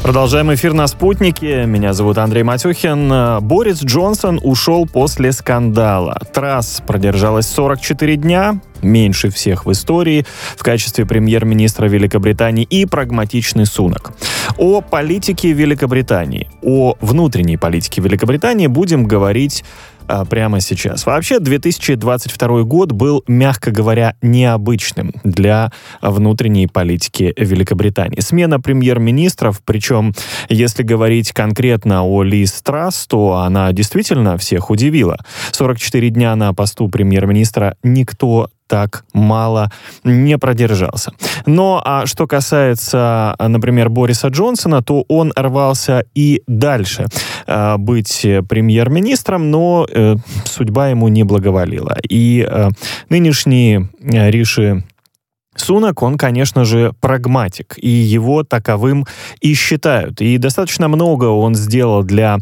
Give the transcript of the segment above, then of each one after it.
Продолжаем эфир на «Спутнике». Меня зовут Андрей Матюхин. Борис Джонсон ушел после скандала. Трасс продержалась 44 дня, меньше всех в истории, в качестве премьер-министра Великобритании, и прагматичный Сунак. О политике Великобритании, о внутренней политике Великобритании будем говорить прямо сейчас. Вообще, 2022 год был, мягко говоря, необычным для внутренней политики Великобритании. Смена премьер-министров, причем, если говорить конкретно о Лиз Трасс, то она действительно всех удивила. 44 дня на посту премьер-министра никто так мало не продержался. Но что касается, например, Бориса Джонсона, то он рвался и дальше быть премьер-министром, но судьба ему не благоволила. И нынешний Риши Сунак, он, конечно же, прагматик, и его таковым и считают. И достаточно много он сделал для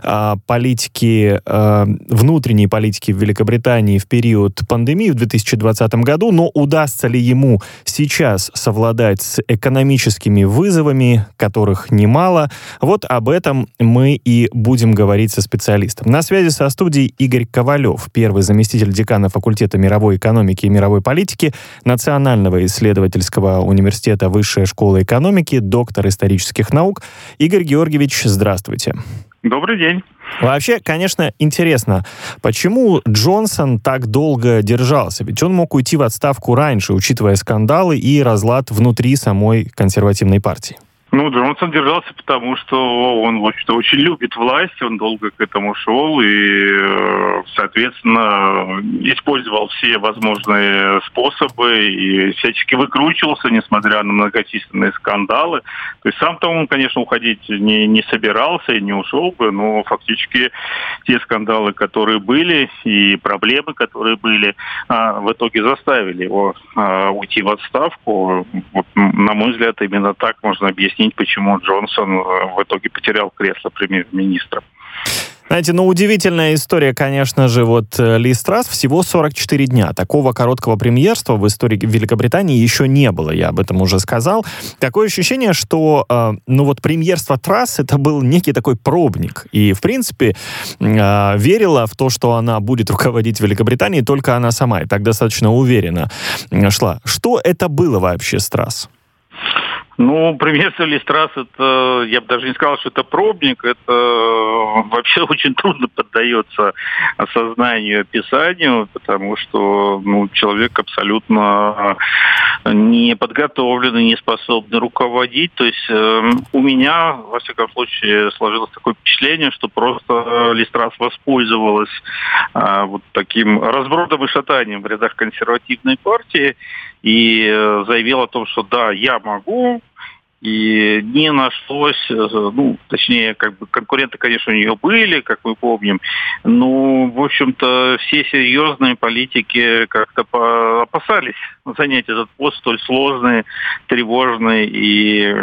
политики, внутренней политики в Великобритании в период пандемии в 2020 году, но удастся ли ему сейчас совладать с экономическими вызовами, которых немало, вот об этом мы и будем говорить со специалистом. На связи со студией Игорь Ковалев, первый заместитель декана факультета мировой экономики и мировой политики Национального исследовательского университета Высшая школа экономики, доктор исторических наук. Игорь Георгиевич, здравствуйте. Добрый день. Вообще, конечно, интересно, почему Джонсон так долго держался? Ведь он мог уйти в отставку раньше, учитывая скандалы и разлад внутри самой консервативной партии. Джонсон держался, потому что он, в общем-то, очень любит власть, он долго к этому шел и, соответственно, использовал все возможные способы и всячески выкручивался, несмотря на многочисленные скандалы. То есть сам-то он, конечно, уходить не собирался и не ушел бы, но фактически те скандалы, которые были, и проблемы, которые были, в итоге заставили его уйти в отставку. Вот, на мой взгляд, именно так можно объяснить, почему Джонсон в итоге потерял кресло премьер-министра. Знаете, удивительная история, конечно же, Лиз Трасс, всего 44 дня. Такого короткого премьерства в истории Великобритании еще не было, я об этом уже сказал. Такое ощущение, что, премьерство Трасс это был некий такой пробник. И, в принципе, верила в то, что она будет руководить Великобританией, только она сама, и так достаточно уверенно шла. Что это было вообще с Трасс? Премьерство Лиз Трасс, это, я бы даже не сказал, что это пробник, это вообще очень трудно поддается осознанию и описанию, потому что, человек абсолютно не подготовленный, не способный руководить. То есть у меня, во всяком случае, сложилось такое впечатление, что просто Лиз Трасс воспользовалась таким разбродом и шатанием в рядах консервативной партии и заявила о том, что да, я могу, и не нашлось, конкуренты, конечно, у нее были, как мы помним, но, в общем-то, все серьезные политики как-то опасались занять этот пост столь сложный, тревожный и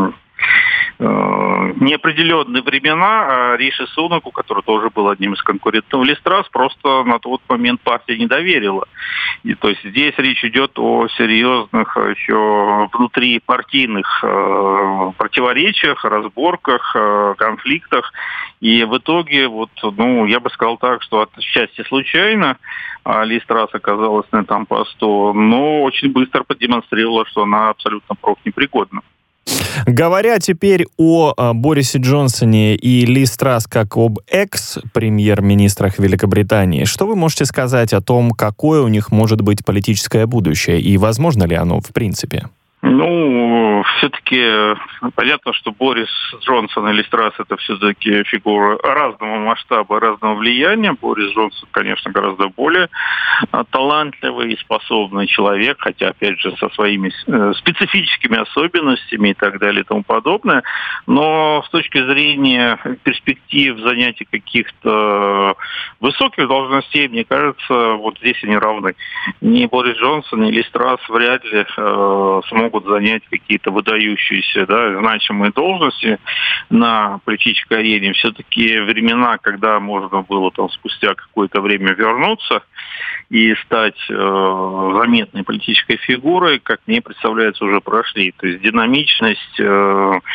неопределенные времена, а Риши Сунаку, который тоже был одним из конкурентов Лиз Трасс, просто на тот момент партия не доверила. И, то есть здесь речь идет о серьезных еще внутрипартийных противоречиях, разборках, конфликтах. И в итоге, я бы сказал так, что отчасти случайно Лиз Трасс оказалась на этом посту, но очень быстро продемонстрировала, что она абсолютно профнепригодна. Говоря теперь о Борисе Джонсоне и Лиз Трасс как об экс-премьер-министрах Великобритании, что вы можете сказать о том, какое у них может быть политическое будущее и возможно ли оно в принципе? Все-таки понятно, что Борис Джонсон и Лиз Трасс это все-таки фигуры разного масштаба, разного влияния. Борис Джонсон, конечно, гораздо более талантливый и способный человек, хотя, опять же, со своими специфическими особенностями и так далее и тому подобное. Но с точки зрения перспектив занятия каких-то высоких должностей, мне кажется, здесь они равны. Ни Борис Джонсон, ни Лиз Трасс вряд ли смогут занять какие-то выдающиеся, значимые должности на политической арене. Все-таки времена, когда можно было спустя какое-то время вернуться и стать заметной политической фигурой, как мне представляется, уже прошли. То есть динамичность,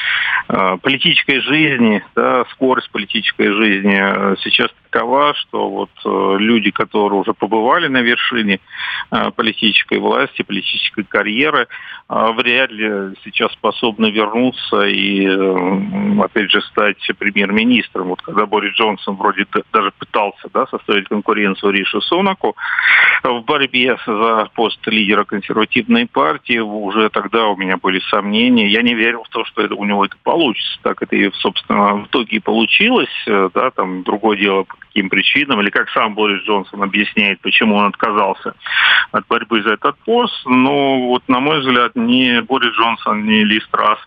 политической жизни, да, скорость политической жизни сейчас такова, что вот люди, которые уже побывали на вершине политической власти, политической карьеры, вряд ли сейчас способны вернуться и, опять же, стать премьер-министром. Вот когда Борис Джонсон вроде даже пытался, да, составить конкуренцию Риши Сунаку в борьбе за пост лидера консервативной партии, уже тогда у меня были сомнения. Я не верил в то, что у него это получится. Так это и, собственно, в итоге и получилось. Да, там другое дело, по каким причинам, или как сам Борис Джонсон объясняет, почему он отказался от борьбы за этот пост. Но вот, на мой взгляд, ни Борис Джонсон, ни Ли Страс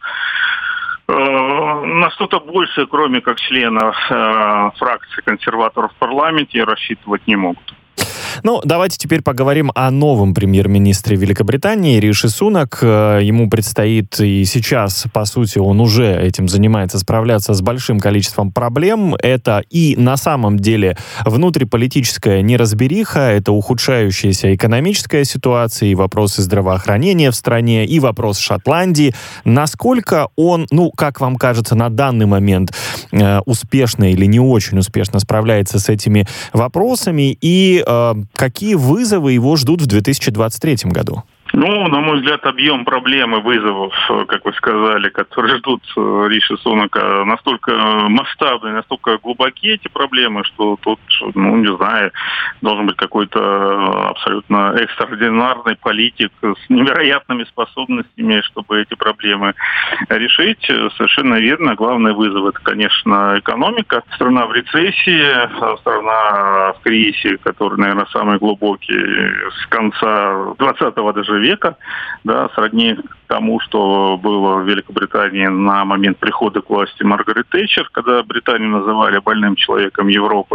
на что-то большее, кроме как члена фракции консерваторов в парламенте, рассчитывать не могут. Ну, давайте теперь поговорим о новом премьер-министре Великобритании Риши Сунак. Ему предстоит и сейчас, по сути, он уже этим занимается, справляться с большим количеством проблем. Это и на самом деле внутриполитическая неразбериха, это ухудшающаяся экономическая ситуация, и вопросы здравоохранения в стране, и вопрос Шотландии. Насколько он, как вам кажется, на данный момент успешно или не очень успешно справляется с этими вопросами, и какие вызовы его ждут в 2023 году? На мой взгляд, объем проблем и вызовов, как вы сказали, которые ждут Риши Сунака, настолько масштабные, настолько глубокие эти проблемы, что тут, не знаю, должен быть какой-то абсолютно экстраординарный политик с невероятными способностями, чтобы эти проблемы решить. Совершенно верно. Главный вызов — это, конечно, экономика. Страна в рецессии, страна в кризисе, который, наверное, самый глубокий с конца 20-го даже века, да, сродни тому, что было в Великобритании на момент прихода к власти Маргарет Тэтчер, когда Британию называли больным человеком Европы.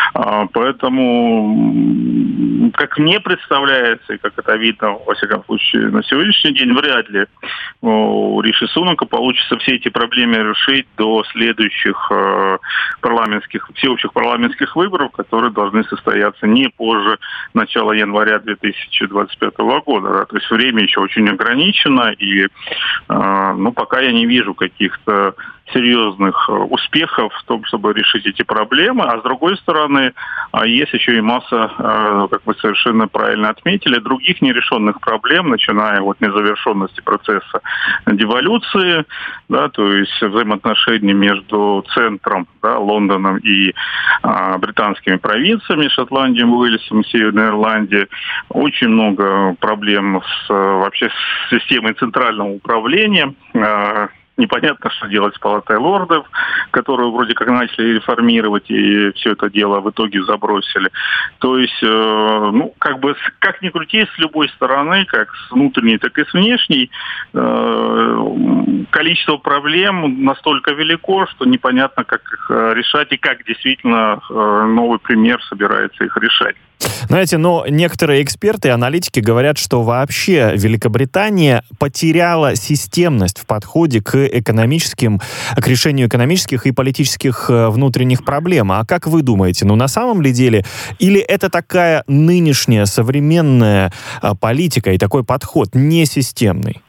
Поэтому, как мне представляется, и как это видно, во всяком случае, на сегодняшний день, вряд ли у Риши Сунака получится все эти проблемы решить до следующих всеобщих парламентских выборов, которые должны состояться не позже начала января 2025 года. Да. То есть время еще очень ограничено, и пока я не вижу каких-то серьезных успехов в том, чтобы решить эти проблемы. А с другой стороны, есть еще и масса, как вы совершенно правильно отметили, других нерешенных проблем, начиная от незавершенности процесса девалюции, да, то есть взаимоотношений между центром, да, Лондоном и британскими провинциями, Шотландией, Уэльсом и Северной Ирландией. Очень много проблем вообще с системой центрального управления. Непонятно, что делать с Палатой лордов, которую вроде как начали реформировать, и все это дело в итоге забросили. То есть, как ни крути, с любой стороны, как с внутренней, так и с внешней, количество проблем настолько велико, что непонятно, как их решать и как действительно новый премьер собирается их решать. Знаете, но некоторые эксперты и аналитики говорят, что вообще Великобритания потеряла системность в подходе к решению экономических и политических внутренних проблем. А как вы думаете, на самом ли деле, или это такая нынешняя современная политика и такой подход несистемный?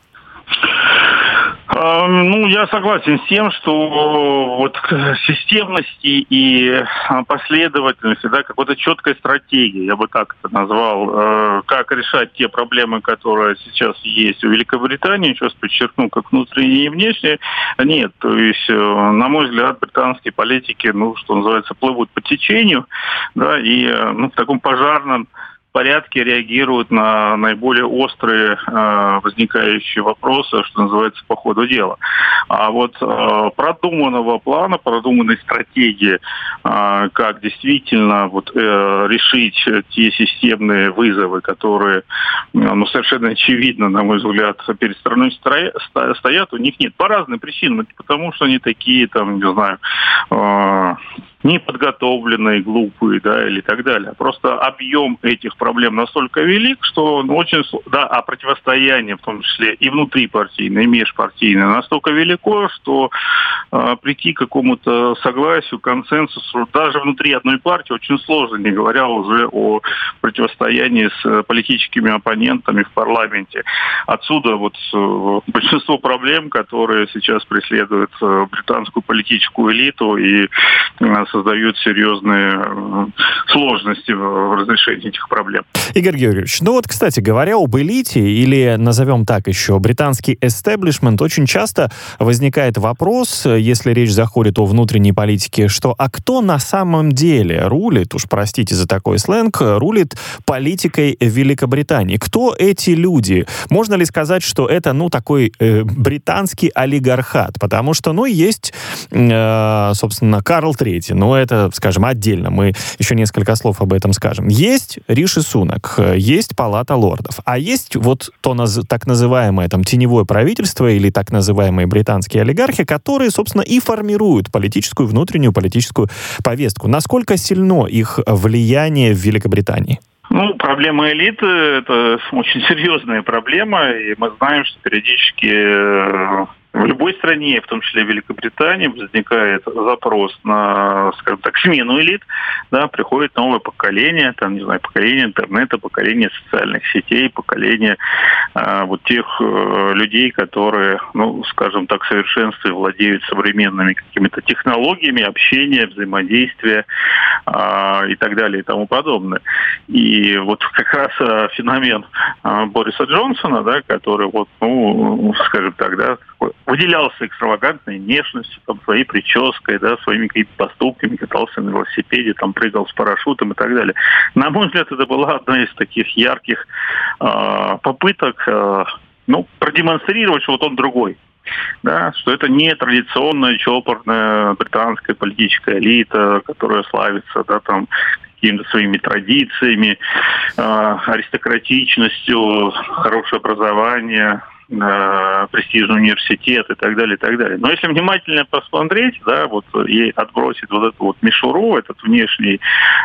Я согласен с тем, что вот системности и последовательности, да, какой-то четкой стратегии, я бы так это назвал, как решать те проблемы, которые сейчас есть в Великобритании, сейчас подчеркну, как внутренние и внешние, нет. То есть, на мой взгляд, британские политики, что называется, плывут по течению, да, и в таком пожарном порядке реагируют на наиболее острые возникающие вопросы, что называется, по ходу дела. А вот продуманного плана, продуманной стратегии, как действительно решить те системные вызовы, которые совершенно очевидно, на мой взгляд, перед страной стоят, у них нет. По разным причинам. Потому что они такие, неподготовленные, глупые, да, или так далее. Просто объем этих проблем настолько велик, что очень, да, а противостояние, в том числе и внутрипартийное, и межпартийное, настолько велико, что прийти к какому-то согласию, консенсусу даже внутри одной партии очень сложно, не говоря уже о противостоянии с политическими оппонентами в парламенте. Отсюда вот большинство проблем, которые сейчас преследуют британскую политическую элиту и создают серьезные сложности в разрешении этих проблем. Игорь Георгиевич, ну вот, кстати, говоря об элите, или назовем так еще, британский эстеблишмент, очень часто возникает вопрос, если речь заходит о внутренней политике, что а кто на самом деле рулит, уж простите за такой сленг, рулит политикой Великобритании? Кто эти люди? Можно ли сказать, что это, такой британский олигархат? Потому что, есть, собственно, Карл III, это, скажем, отдельно, мы еще несколько слов об этом скажем. Есть Риши Сунак, есть Палата лордов, а есть вот то так называемое теневое правительство или так называемые британские олигархи, которые, собственно, и формируют внутреннюю политическую повестку. Насколько сильно их влияние в Великобритании? Проблема элиты – это очень серьезная проблема, и мы знаем, что периодически в любой стране, в том числе в Великобритании, возникает запрос на, скажем так, смену элит, да, приходит новое поколение, поколение интернета, поколение социальных сетей, поколение тех людей, которые, скажем так, в совершенстве владеют современными какими-то технологиями общения, взаимодействия и так далее и тому подобное. И вот как раз феномен Бориса Джонсона, да, который скажем так, да, выделялся экстравагантной внешностью, своей прической, да, своими какими-то поступками, катался на велосипеде, прыгал с парашютом и так далее. На мой взгляд, это была одна из таких ярких попыток продемонстрировать, что он другой. Да, что это не традиционная чопорная британская политическая элита, которая славится, какими-то своими традициями, аристократичностью, хорошее образование, престижный университет и так далее, и так далее. Но если внимательно посмотреть, и отбросить эту мишуру, этот внешний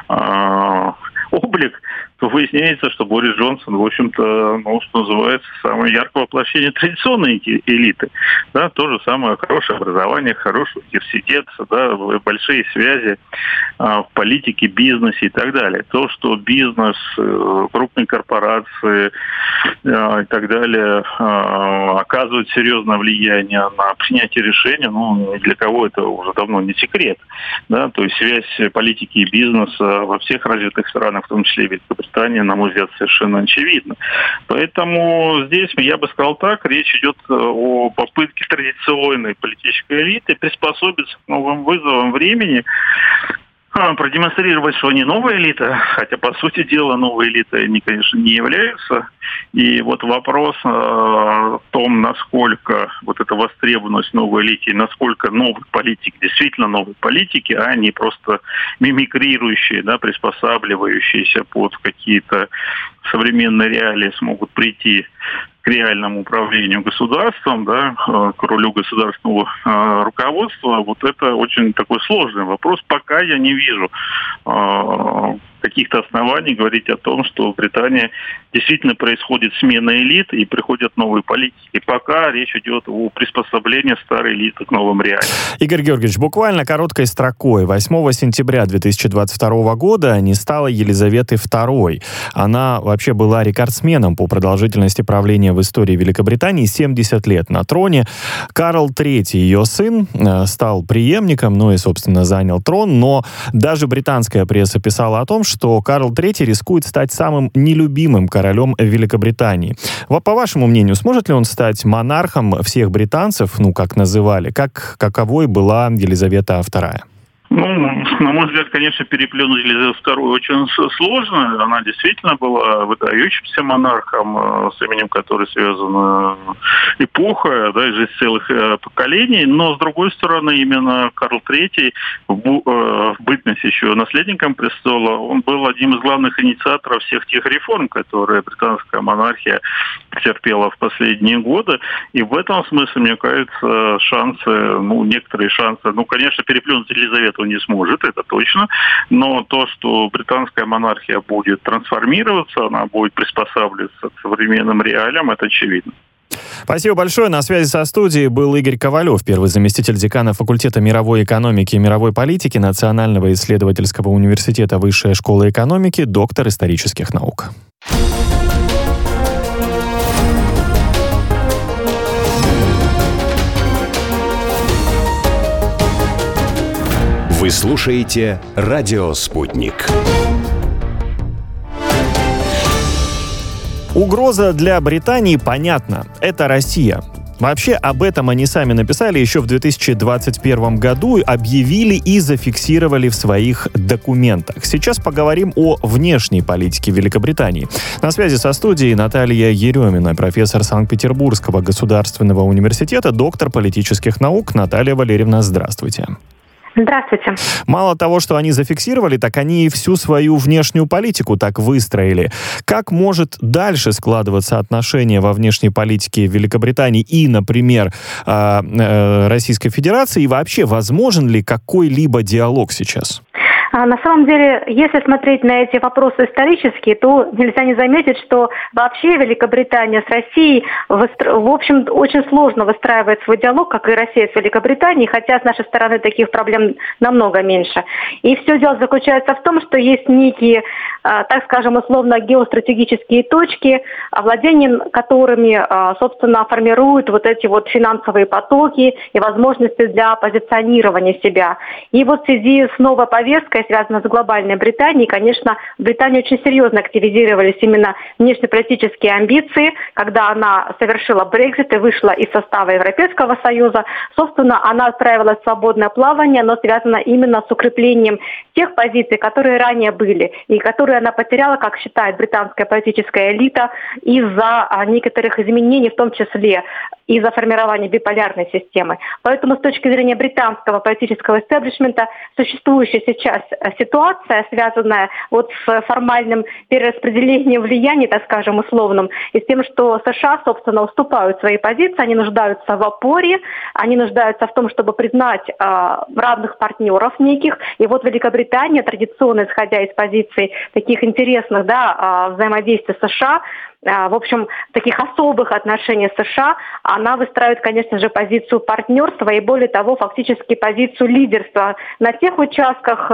облик, то выясняется, что Борис Джонсон, в общем-то, что называется, самое яркое воплощение традиционной элиты. Да, то же самое хорошее образование, хороший университет, да, большие связи в политике, бизнесе и так далее. То, что бизнес, крупные корпорации и так далее оказывают серьезное влияние на принятие решений, для кого это уже давно не секрет. Да, то есть связь политики и бизнеса во всех развитых странах, в том числе и Великобритании, на мой взгляд, совершенно очевидно. Поэтому здесь, я бы сказал так, речь идет о попытке традиционной политической элиты приспособиться к новым вызовам времени, продемонстрировать, что они новая элита, хотя, по сути дела, новой элитой они, конечно, не являются. И вопрос о том, насколько эта востребованность новой элиты, насколько новых политик, действительно новые политики, а не просто мимикрирующие, да, приспосабливающиеся под какие-то современные реалии, смогут прийти к реальному управлению государством, да, к ролю государственного руководства, это очень такой сложный вопрос. Пока я не вижу каких-то оснований говорить о том, что в Британии действительно происходит смена элит и приходят новые политики. Пока речь идет о приспособлении старой элиты к новым реалиям. Игорь Георгиевич, буквально короткой строкой. 8 сентября 2022 года не стало Елизаветы II. Она вообще была рекордсменом по продолжительности правления в истории Великобритании. 70 лет на троне. Карл III, ее сын, стал преемником, и, собственно, занял трон. Но даже британская пресса писала о том, что Карл III рискует стать самым нелюбимым королем Великобритании. По вашему мнению, сможет ли он стать монархом всех британцев, как называли, каковой была Елизавета II? На мой взгляд, конечно, переплюнуть Елизавету II очень сложно. Она действительно была выдающимся монархом, с именем которой связана эпоха, да, и жизнь целых поколений. Но, с другой стороны, именно Карл III, в бытность еще наследником престола, он был одним из главных инициаторов всех тех реформ, которые британская монархия претерпела в последние годы. И в этом смысле, мне кажется, некоторые шансы, конечно, переплюнуть Елизавету этого не сможет, это точно. Но то, что британская монархия будет трансформироваться, она будет приспосабливаться к современным реалиям, это очевидно. Спасибо большое. На связи со студией был Игорь Ковалев, первый заместитель декана факультета мировой экономики и мировой политики Национального исследовательского университета Высшая школа экономики, доктор исторических наук. Вы слушаете «Радио Спутник». Угроза для Британии понятна. Это Россия. Вообще, об этом они сами написали еще в 2021 году, объявили и зафиксировали в своих документах. Сейчас поговорим о внешней политике Великобритании. На связи со студией Наталья Еремина, профессор Санкт-Петербургского государственного университета, доктор политических наук. Наталья Валерьевна, здравствуйте. Здравствуйте. Мало того, что они зафиксировали, так они и всю свою внешнюю политику так выстроили. Как может дальше складываться отношение во внешней политике Великобритании и, например, Российской Федерации? И вообще, возможен ли какой-либо диалог сейчас? На самом деле, если смотреть на эти вопросы исторически, то нельзя не заметить, что вообще Великобритания с Россией, в общем, очень сложно выстраивает свой диалог, как и Россия с Великобританией, хотя с нашей стороны таких проблем намного меньше. И все дело заключается в том, что есть некие, так скажем, условно геостратегические точки, владением которыми, собственно, формируют вот эти вот финансовые потоки и возможности для позиционирования себя. И вот в связи с новой повесткой, связанной с глобальной Британией, конечно, в Британии очень серьезно активизировались именно внешнеполитические амбиции, когда она совершила Брексит и вышла из состава Европейского Союза. Собственно, она отправилась в свободное плавание, но связано именно с укреплением тех позиций, которые ранее были, и которые она потеряла, как считает британская политическая элита, из-за некоторых изменений, в том числе из-за формирования биполярной системы. Поэтому с точки зрения британского политического истеблишмента существующая сейчас ситуация, связанная вот с формальным перераспределением влияния, так скажем, условным, и с тем, что США, собственно, уступают свои позиции, они нуждаются в опоре, они нуждаются в том, чтобы признать равных партнеров неких. И вот Великобритания, традиционно исходя из позиций таких интересных взаимодействий с США, в общем, таких особых отношений с США, она выстраивает, конечно же, позицию партнерства и, более того, фактически позицию лидерства на тех участках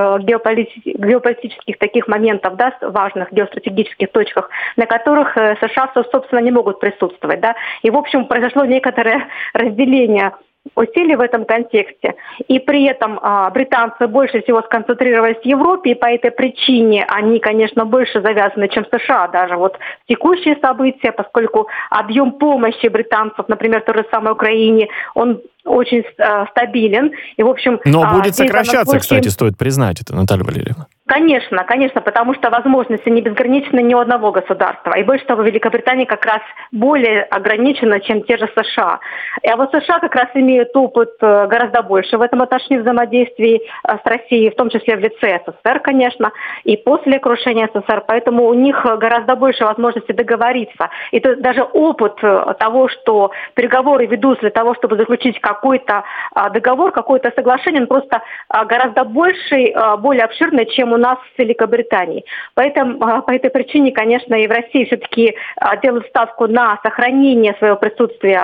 геополитических таких моментов, важных геостратегических точках, на которых США, собственно, не могут присутствовать. И, в общем, произошло некоторое разделение усилий в этом контексте. И при этом британцы больше всего сконцентрировались в Европе, и по этой причине они, конечно, больше завязаны, чем США, даже вот в текущие события, поскольку объем помощи британцев, например, той же самой Украине, он очень стабилен. И, в общем, но будет сокращаться, кстати, стоит признать это, Наталья Валерьевна. Конечно, потому что возможности не безграничны ни у одного государства. И больше того, Великобритания как раз более ограничена, чем те же США. А вот США как раз имеют опыт гораздо больше в этом отношении взаимодействии с Россией, в том числе в лице СССР, конечно, и после крушения СССР. Поэтому у них гораздо больше возможностей договориться. И то даже опыт того, что переговоры ведутся для того, чтобы заключить какой-то договор, какое-то соглашение, он просто гораздо больший, более обширный, чем у нас в Великобритании. Поэтому по этой причине, конечно, и в России все-таки делают ставку на сохранение своего присутствия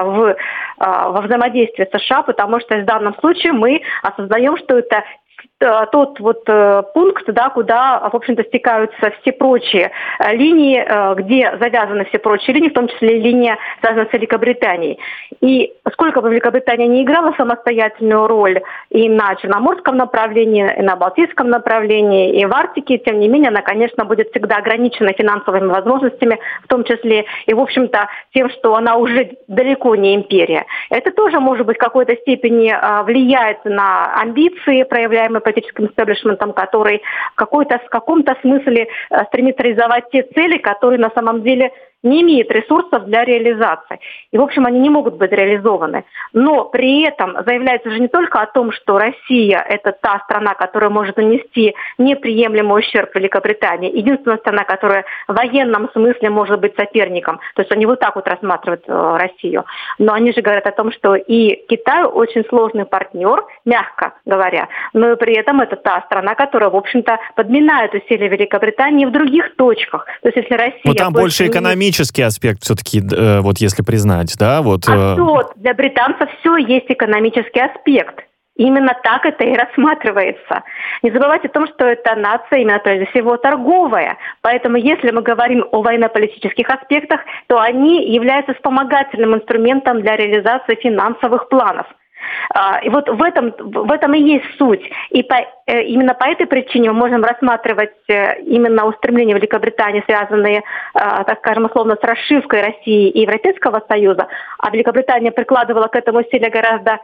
во взаимодействии с США, потому что в данном случае мы осознаем, что это тот вот пункт, куда, в общем-то, стекаются все прочие линии, где завязаны все прочие линии, в том числе и линия, связанная с Великобританией. И сколько бы Великобритания не играла самостоятельную роль и на Черноморском направлении, и на Балтийском направлении, и в Арктике, тем не менее, она, конечно, будет всегда ограничена финансовыми возможностями, в том числе и, в общем-то, тем, что она уже далеко не империя. Это тоже, может быть, в какой-то степени влияет на амбиции, проявляемые политическим истеблишментом, который в каком-то смысле стремится реализовать те цели, которые на самом деле не имеет ресурсов для реализации. И, в общем, они не могут быть реализованы. Но при этом заявляется же не только о том, что Россия – это та страна, которая может нанести неприемлемый ущерб Великобритании, единственная страна, которая в военном смысле может быть соперником. То есть они вот так вот рассматривают Россию. Но они же говорят о том, что и Китай очень сложный партнер, мягко говоря, но и при этом это та страна, которая, в общем-то, подминает усилия Великобритании в других точках. То есть если Россия... Ну, там больше экономический аспект все-таки, вот если признать, да? Вот, для британцев все есть экономический аспект. Именно так это и рассматривается. Не забывайте о том, что эта нация именно прежде всего торговая. Поэтому если мы говорим о военно-политических аспектах, то они являются вспомогательным инструментом для реализации финансовых планов. И вот в этом и есть суть. И именно по этой причине мы можем рассматривать именно устремления Великобритании, связанные, так скажем, условно, с расшивкой России и Европейского Союза, а Великобритания прикладывала к этому усилия гораздо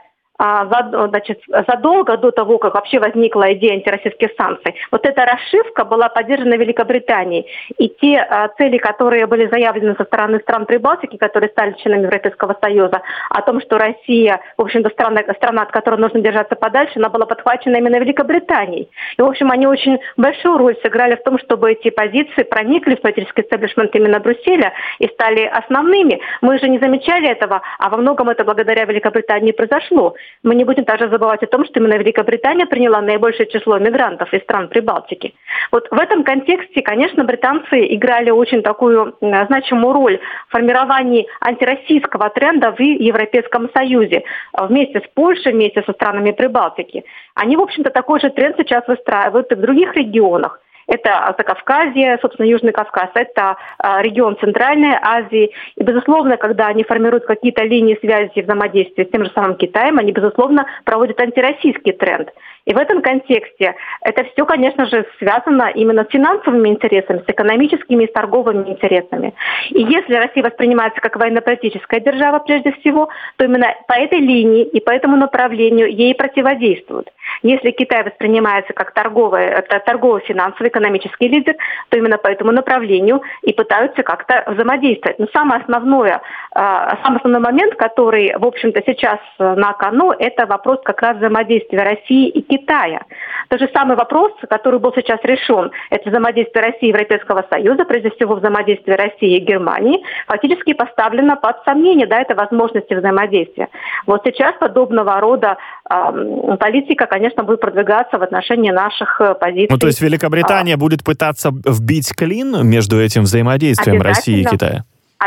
задолго до того, как вообще возникла идея антироссийских санкций. Вот эта расшивка была поддержана Великобританией. И те цели, которые были заявлены со стороны стран Прибалтики, которые стали членами Европейского Союза, о том, что Россия, в общем-то, страна, от которой нужно держаться подальше, она была подхвачена именно Великобританией. И, в общем, они очень большую роль сыграли в том, чтобы эти позиции проникли в политический истеблишмент именно Брюсселя и стали основными. Мы же не замечали этого, а во многом это благодаря Великобритании произошло. Мы не будем также забывать о том, что именно Великобритания приняла наибольшее число мигрантов из стран Прибалтики. Вот в этом контексте, конечно, британцы играли очень такую значимую роль в формировании антироссийского тренда в Европейском Союзе вместе с Польшей, вместе со странами Прибалтики. Они, в общем-то, такой же тренд сейчас выстраивают и в других регионах. Это Закавказье, собственно, Южный Кавказ, это регион Центральной Азии. И, безусловно, когда они формируют какие-то линии связи взаимодействия с тем же самым Китаем, они, безусловно, проводят антироссийский тренд. И в этом контексте это все, конечно же, связано именно с финансовыми интересами, с экономическими и с торговыми интересами. И если Россия воспринимается как военно-политическая держава прежде всего, то именно по этой линии и по этому направлению ей противодействуют. Если Китай воспринимается как торгово-финансовый, экономический лидер, то именно по этому направлению и пытаются как-то взаимодействовать. Но самый основной момент, который, в общем-то, сейчас на кону, это вопрос как раз взаимодействия России и Китая. Тот же самый вопрос, который был сейчас решен, это взаимодействие России и Европейского Союза, прежде всего взаимодействие России и Германии, фактически поставлено под сомнение, это возможности взаимодействия. Вот сейчас подобного рода политика, конечно, будет продвигаться в отношении наших позиций. Ну, то есть Великобритания будет пытаться вбить клин между этим взаимодействием России и Китая?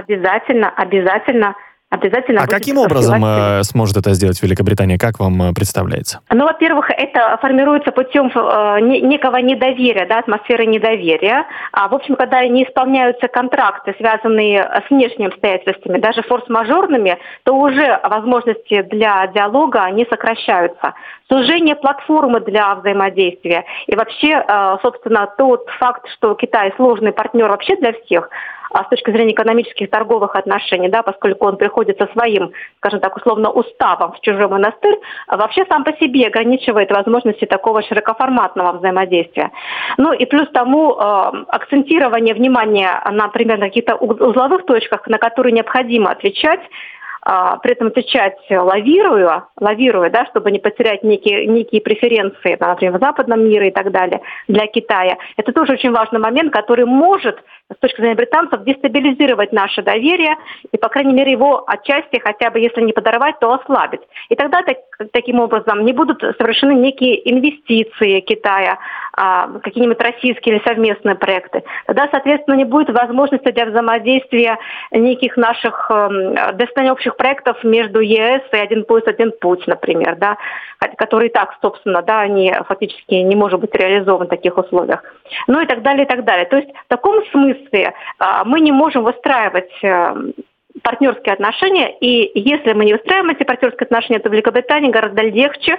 Обязательно. А каким образом сможет это сделать Великобритания? Как вам представляется? Ну, во-первых, это формируется путем некого недоверия, атмосферы недоверия. В общем, когда не исполняются контракты, связанные с внешними обстоятельствами, даже форс-мажорными, то уже возможности для диалога, они сокращаются. Сужение платформы для взаимодействия и вообще, собственно, тот факт, что Китай сложный партнер вообще для всех, с точки зрения экономических торговых отношений, поскольку он приходит со своим, скажем так, условно, уставом в чужой монастырь, вообще сам по себе ограничивает возможности такого широкоформатного взаимодействия. Ну и плюс тому акцентирование внимания, например, на каких-то узловых точках, на которые необходимо отвечать, при этом отвечать лавируя, чтобы не потерять некие преференции, например, в западном мире и так далее, для Китая. Это тоже очень важный момент, который может, с точки зрения британцев, дестабилизировать наше доверие и, по крайней мере, его отчасти, хотя бы если не подорвать, то ослабить. И тогда таким образом не будут совершены некие инвестиции Китая, какие-нибудь российские или совместные проекты. Тогда, соответственно, не будет возможности для взаимодействия неких наших достаточно общих проектов между ЕС и «Один пояс, один путь», например, которые и так, собственно, они фактически не может быть реализованы в таких условиях. Ну и так далее, и так далее. То есть в таком смысле мы не можем выстраивать партнерские отношения, и если мы не выстраиваем эти партнерские отношения, то Великобритании гораздо легче,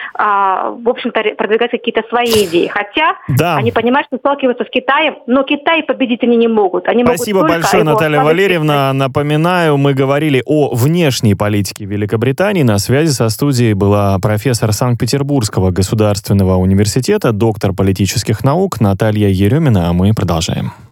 в общем-то, продвигать какие-то свои идеи. Хотя они понимают, что сталкиваются с Китаем, но Китай победить они не могут. Спасибо большое, Наталья Валерьевна. Напоминаю, мы говорили о внешней политике Великобритании. На связи со студией была профессор Санкт-Петербургского государственного университета, доктор политических наук Наталья Еремина, а мы продолжаем.